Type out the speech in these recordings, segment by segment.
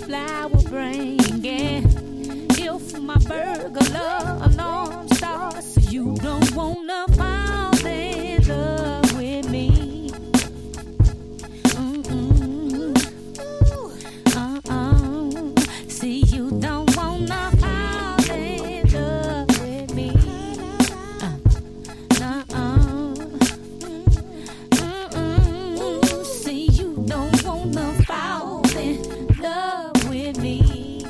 flower bringing. If my burglar alarm starts, you don't wanna fall in love with me. See, you don't wanna fall in love with me. See, you don't wanna fall in love with me.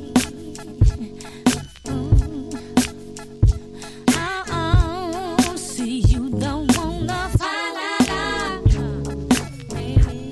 See, you don't wanna fall in love with me.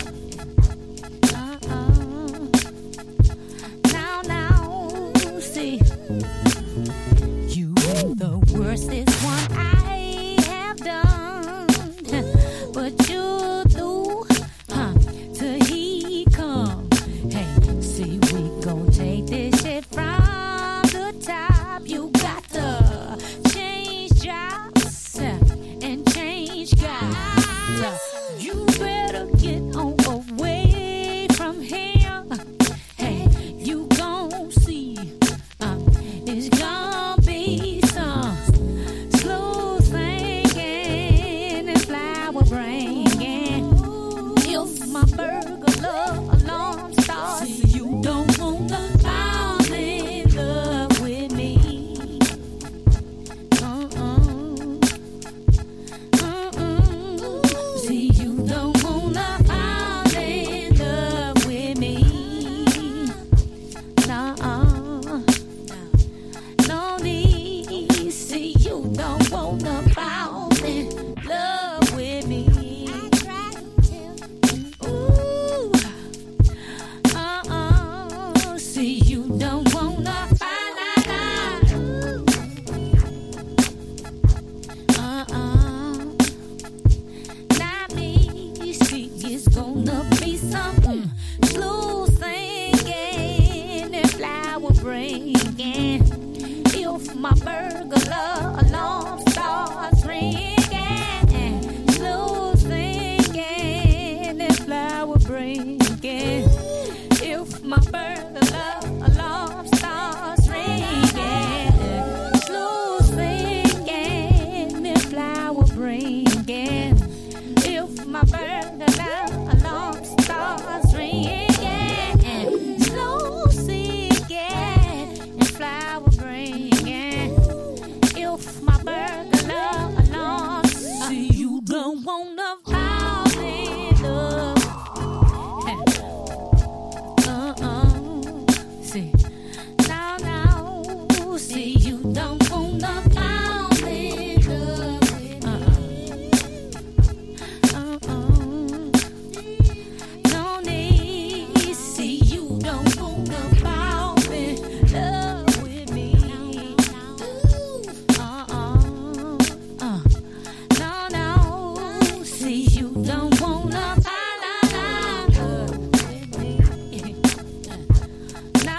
Now, see, you ain't the worstest one I have done, but you do, till he come. Hey, see, we gon' take this shit from the top. You got to change jobs and change guys. You better get on away from here. Hey, you gon' see, it's gon' be some slow singing and flower bringing. If my burglar alarm starts, you don't wanna fall in love with me. See, you don't wanna fall in love with me. No need. See, you don't wanna fall in love with me. Ooh. See, you don't wanna fall in love. Not me. See, it's gonna be some slow singing and flower bringing. If my burglar alarm starts ringing, slow singing and flower bringing. If my burglar alarm starts ringing, slow singing and flower bringing. If my burglar alarm starts ringing, slow singing and flower bringing. If my burglar alarm, see, you don't wanna fall in love. See, now, see, you don't wanna fall in love with no need. See, you don't wanna fall in love with me. No, see, you don't wanna fall in love with me. No,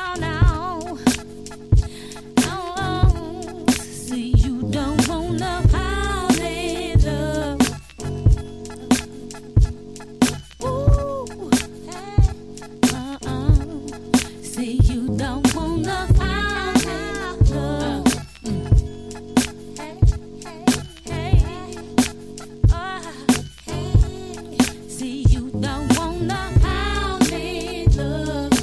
see, you don't wanna fall in love. Ooh, see, you don't wanna fall in love. See, you don't wanna fall in love.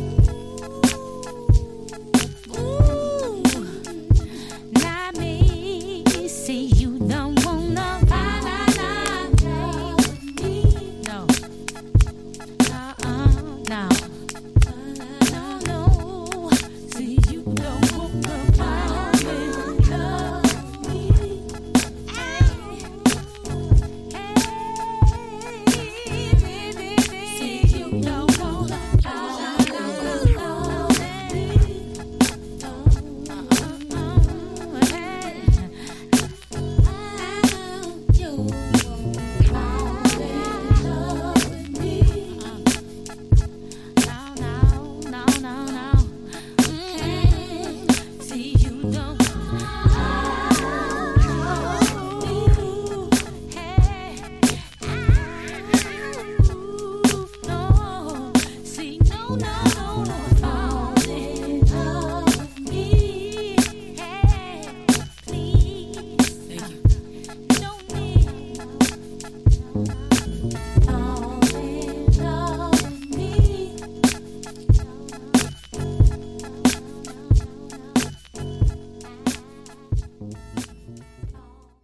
Ooh, not me. See, you don't wanna fall in love with me. No. No. See, you don't wanna fall in love with me. See, you don't wanna fall in love with me. You fall in love with me. No. See, you don't. No. See, no.